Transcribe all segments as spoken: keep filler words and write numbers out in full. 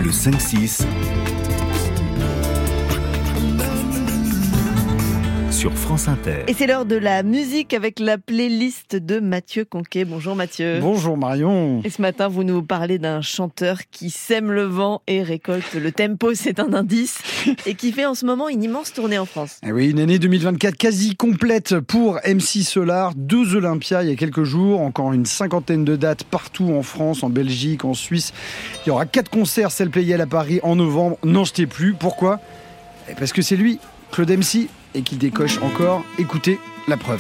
Le cinq six sur France Inter. Et c'est l'heure de la musique avec la playlist de Mathieu Conquet. Bonjour Mathieu. Bonjour Marion. Et ce matin, vous nous parlez d'un chanteur qui sème le vent et récolte le tempo, c'est un indice, et qui fait en ce moment une immense tournée en France. Et oui, une année deux mille vingt-quatre quasi complète pour M C Solar. Deux Olympias il y a quelques jours, encore une cinquantaine de dates partout en France, en Belgique, en Suisse. Il y aura quatre concerts, Cell Playel à Paris en novembre. N'en jetez plus. Pourquoi ? Parce que c'est lui, Claude M C, et qui décoche encore. Écoutez la preuve.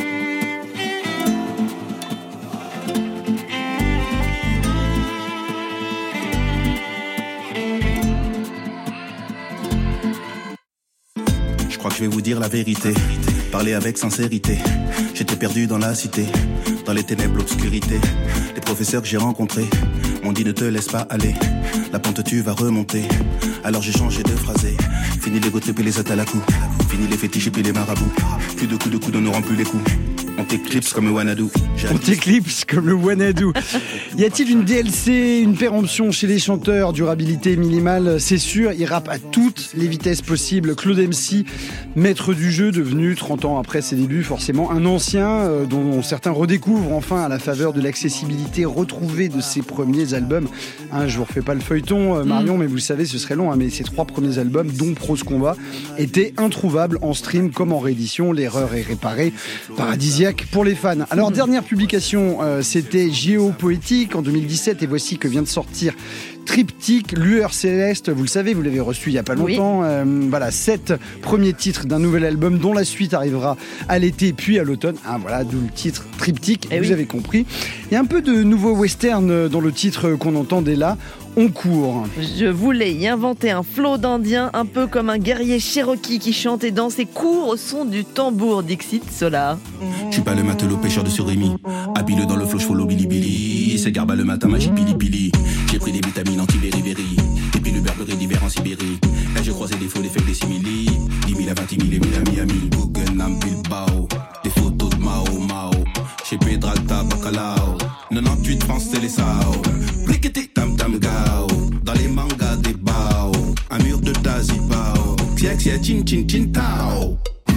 Je crois que je vais vous dire la vérité, parler avec sincérité. J'étais perdu dans la cité, dans les ténèbres, l'obscurité. Les professeurs que j'ai rencontrés m'ont dit ne te laisse pas aller, la pente tu vas remonter. Alors j'ai changé de phrasé, fini les go trip et les attes à la coupe, fini les fétiches et puis les marabouts. Plus de coups de coups, on n'aura plus les coups. On t'éclipse comme le Wanadu. On t'éclipse comme le Wanadu. Y a-t-il une D L C, une péremption chez les chanteurs, durabilité minimale? C'est sûr, il rappe à toutes les vitesses possibles. Claude M C, maître du jeu, devenu trente ans après ses débuts, forcément un ancien euh, dont certains redécouvrent enfin à la faveur de l'accessibilité retrouvée de ses premiers albums. Hein, je vous refais pas le feuilleton, euh, Marion, mmh. mais vous le savez, ce serait long. Hein, mais ces trois premiers albums, dont Prose Combat, étaient introuvables en stream comme en réédition. L'erreur est réparée. Paradisiaque pour les fans. Alors, dernière publication, euh, c'était Géopoétique en deux mille dix-sept, et voici que vient de sortir Triptyque, Lueur Céleste. Vous le savez, vous l'avez reçu il n'y a pas longtemps. Oui. Euh, voilà, sept premiers titres d'un nouvel album dont la suite arrivera à l'été puis à l'automne. Ah, voilà, d'où le titre Triptyque, et vous oui. avez compris. Il y a un peu de nouveau western dans le titre qu'on entendait là. On court. Je voulais y inventer un flot d'Indien, un peu comme un guerrier Cherokee qui chante et danse et court au son du tambour, Dixit Solar. Je suis pas le matelot pêcheur de surimi, habile dans le flot, je follow Billy Billy. C'est garba le matin, magie pili pili. J'ai pris des vitamines anti-beriberi, et puis le berberi d'hiver en Sibérie. Là j'ai croisé des faux, des faits, des simili. dix mille à vingt mille, mille à Miami, Guggenheim, Bilbao. Des photos de Mao Mao, chez Pedralta, Bacalao. quatre-vingt-dix-huit France, c'est les Sao. Briqueté, tam tam gao. Dans les mangas des bao. Un mur de Tazibao. Xiaxia, chin chin chin tao.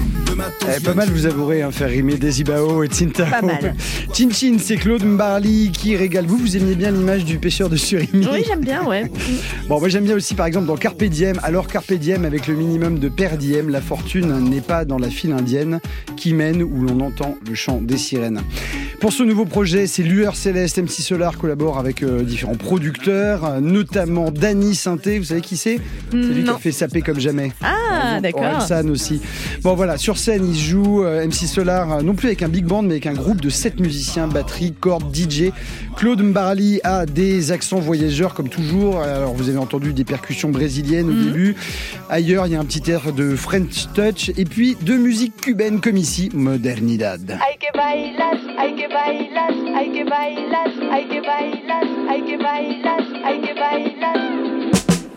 Eh, pas mal, vous avouerez, hein, faire rimer Desibao et Tsintao. Pas mal. Chin Chin, c'est Claude Mbarli qui régale. Vous, vous aimiez bien l'image du pêcheur de surimi? Oui, j'aime bien, ouais. Bon, moi j'aime bien aussi, par exemple, dans Carpe Diem. Alors, Carpe Diem, avec le minimum de per diem, la fortune n'est pas dans la file indienne qui mène où l'on entend le chant des sirènes. Pour ce nouveau projet, c'est Lueur Céleste. M C Solar collabore avec euh, différents producteurs, euh, notamment Danny Sainté. Vous savez qui c'est? C'est lui qui a fait saper comme jamais. Ah, d'accord. Orelsan aussi. Bon, voilà, sur scène, il joue euh, M C Solar, euh, non plus avec un big band, mais avec un groupe de sept musiciens, batterie, cordes, D J. Claude Mbarli a des accents voyageurs, comme toujours. Alors, vous avez entendu des percussions brésiliennes au mmh. début. Ailleurs, il y a un petit air de French touch. Et puis, de musique cubaine, comme ici, Modernidad. Hay que bailar, hay que bailar, hay que bailar, hay que bailar, hay que bailar, hay que bailar.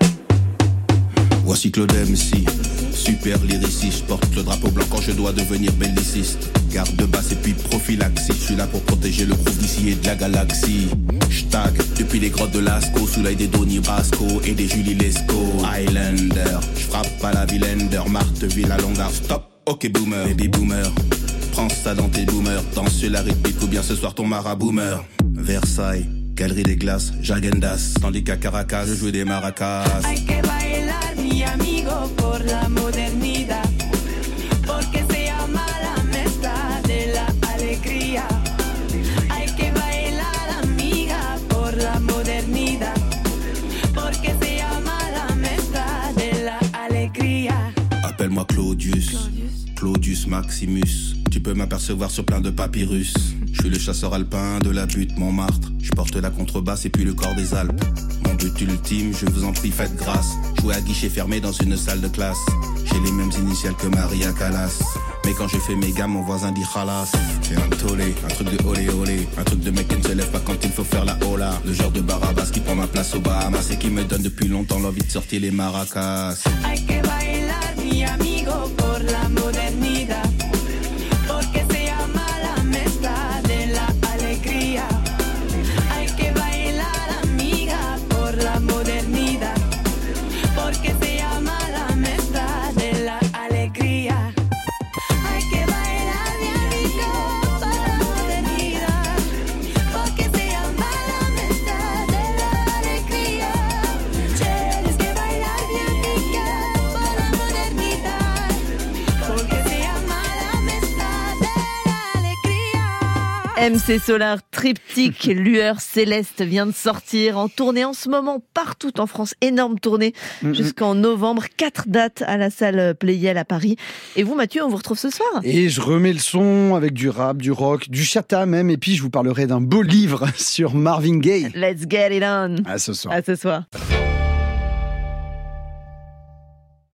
Voici Claude M C, super lyriciste. Je porte le drapeau blanc quand je dois devenir belliciste. Garde de basse et puis prophylaxie. Je suis là pour protéger le groupe d'ici et de la galaxie. Je tag depuis les grottes de Lascaux, sous l'œil des Donny Brasco et des Julie Lescaut. Highlander, je frappe à la Villander, Marteville à Longueur. Stop, ok boomer, baby boomer. Prends ça dans tes boomers, danse sur la rythmique ou bien ce soir ton maraboomer. Versailles, Galerie des Glaces, Jagendas, tandis qu'à Caracas je jouais des maracas. Hay que bailar mi amigo por la modernidad, porque se llama la mezcla de la alegría. Hay que bailar amiga por la modernidad, porque se llama la mezcla de la alegría. Appelle-moi Claudius, Claudius Maximus. Tu peux m'apercevoir sur plein de papyrus. Je suis le chasseur alpin de la butte Montmartre. Je porte la contrebasse et puis le corps des Alpes. Mon but ultime, je vous en prie, faites grâce. Jouer à guichet fermé dans une salle de classe. J'ai les mêmes initiales que Maria Callas. Mais quand je fais mes gammes, mon voisin dit khalas. C'est un tollé, un truc de olé olé. Un truc de mec qui ne se lève pas quand il faut faire la hola. Le genre de Barabas qui prend ma place au Bahamas et qui me donne depuis longtemps l'envie de sortir les maracas. Hay que bailar mi amigo por la modernidad, porque se llama la mezcla de la alegría. Hay que bailar amiga por la modernidad, M C Solar Triptyque Lueur Céleste vient de sortir en tournée en ce moment partout en France. Énorme tournée mm-hmm. jusqu'en novembre. Quatre dates à la salle Playel à Paris. Et vous, Mathieu, on vous retrouve ce soir. Et je remets le son avec du rap, du rock, du chata même. Et puis, je vous parlerai d'un beau livre sur Marvin Gaye. Let's get it on. À ce soir. À ce soir.